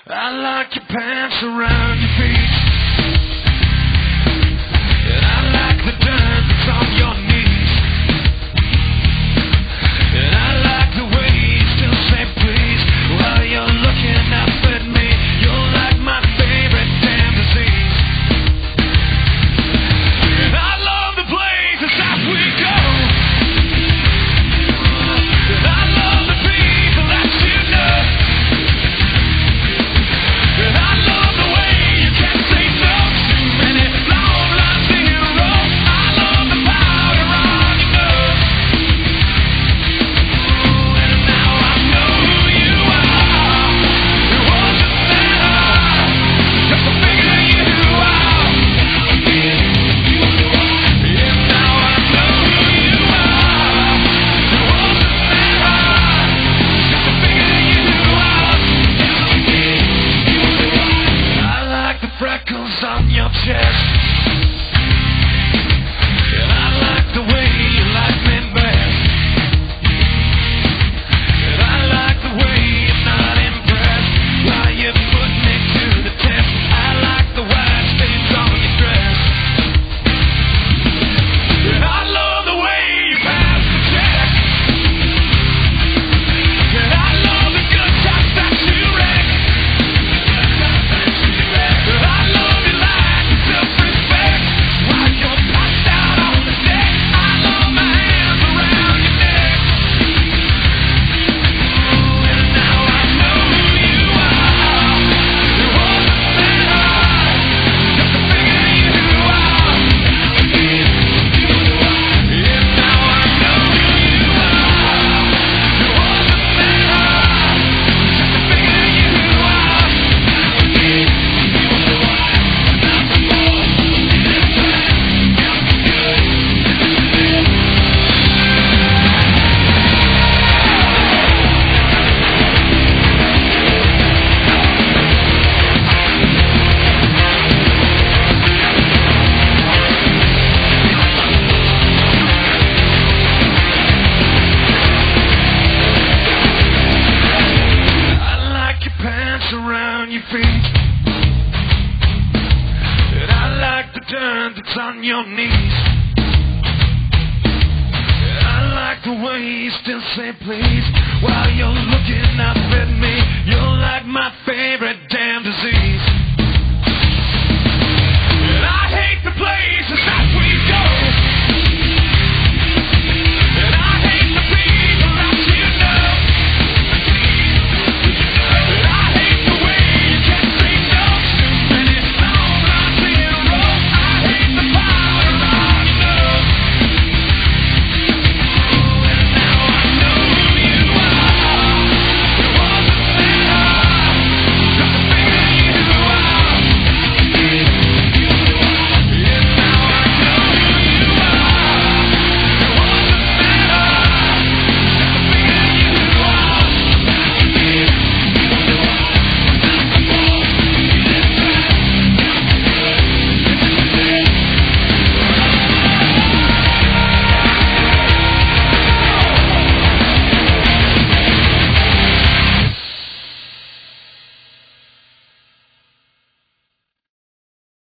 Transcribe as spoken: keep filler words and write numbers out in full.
I like your pants around your feet. And I like the dirt that's on your knees. And I like the way you still say please while you're looking up at me. You're like my favorite damn disease. And I love the places that we go. And I love the people that you know. And I love the way you can't say no to many long lines in a row. I love the powder on your nose. And now I know who you are. It wasn't that hard just to figure you out. Yeah, now I know who you are. It wasn't that hard just to figure you out. I like the freckles on your chest. And I like the way you like me best. And I like the way you're not impressed while you put me to the test. I like the white stains on your dress. And I love the way you pass the check. And I love the good times that you wreck. And I love your lack of self-respect while you're passed out on the deck. I love my hands around your neck. And now I know who you are. It wasn't that hard just to figure you out. Yeah, now I know who you are. It wasn't that hard just to figure you out. I like your pants around your feet. And I like the dirt that's on your knees. And I like the way you still say please while you're looking up at me. You're like my favorite